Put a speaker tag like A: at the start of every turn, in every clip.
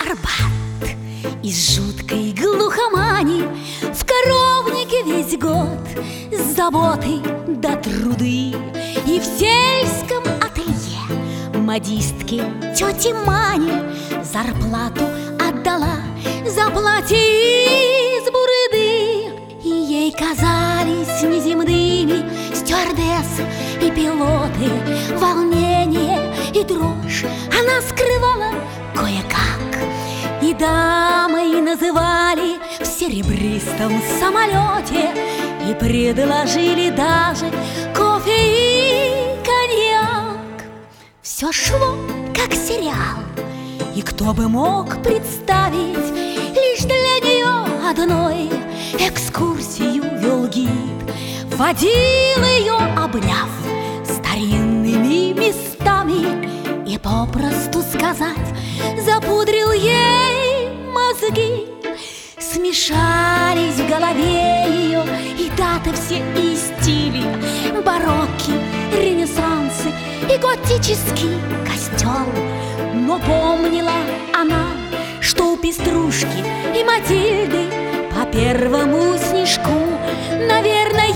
A: Арбат. Из жуткой глухомани в коровнике весь год с заботой до труды. И в сельском ателье модистке тете Мане зарплату отдала за платье из бурыды. И ей казались неземными стюардессы и пилоты. Волнение и дрожь она скрывала кое-как. И дамой называли в серебристом самолете и предложили даже кофе и коньяк. Все шло как сериал, и кто бы мог представить, лишь для нее одной экскурсию вел гид. Водил ее, обняв старинными местами, и попросту сказать, запудрил ей мозги. Смешались в голове ее и даты все, и стили, барокки, ренессансы и готический костел. Но помнила она, что у Пеструшки и Матильды по первому снежку, наверное,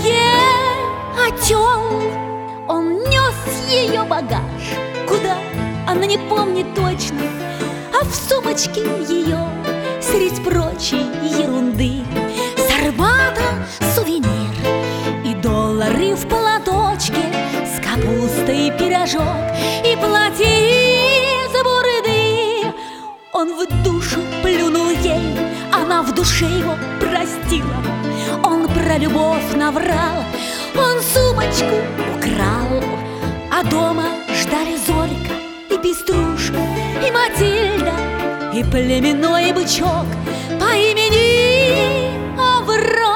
A: отел. Он нес ее багаж, куда она не помнит точно, а в сумочке ее средь прочей ерунды с Арбата сувенир и доллары в платочке, с капустой пирожок и платье из бурыды. Он в душу плюнул ей, она в душе его простила. Он про любовь наврал, он сумочку украл. А дома ждали Зорька и Пеструшка и Матильда и племенной бычок по имени Аврал.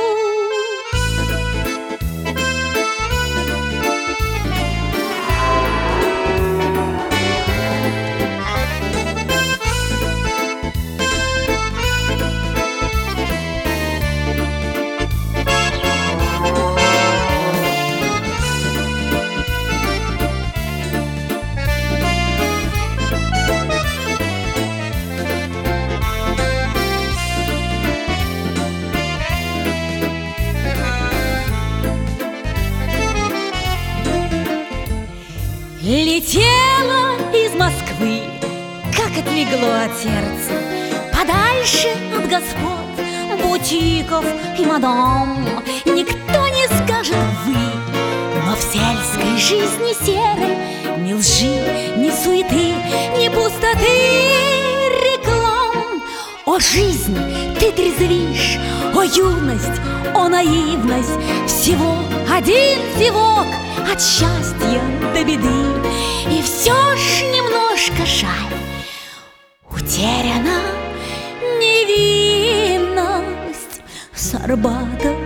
A: Летела из Москвы, как отлегло от сердца, подальше от господ, бутиков и мадам. Никто не скажет «вы», но в сельской жизни серой ни лжи, ни суеты, ни пустоты реклам. О, жизнь, ты трезвишь, о, юность, о, наивность. Всего один зевок от счастья до беды. И все ж немножко жаль, утеряна невинность. С Арбата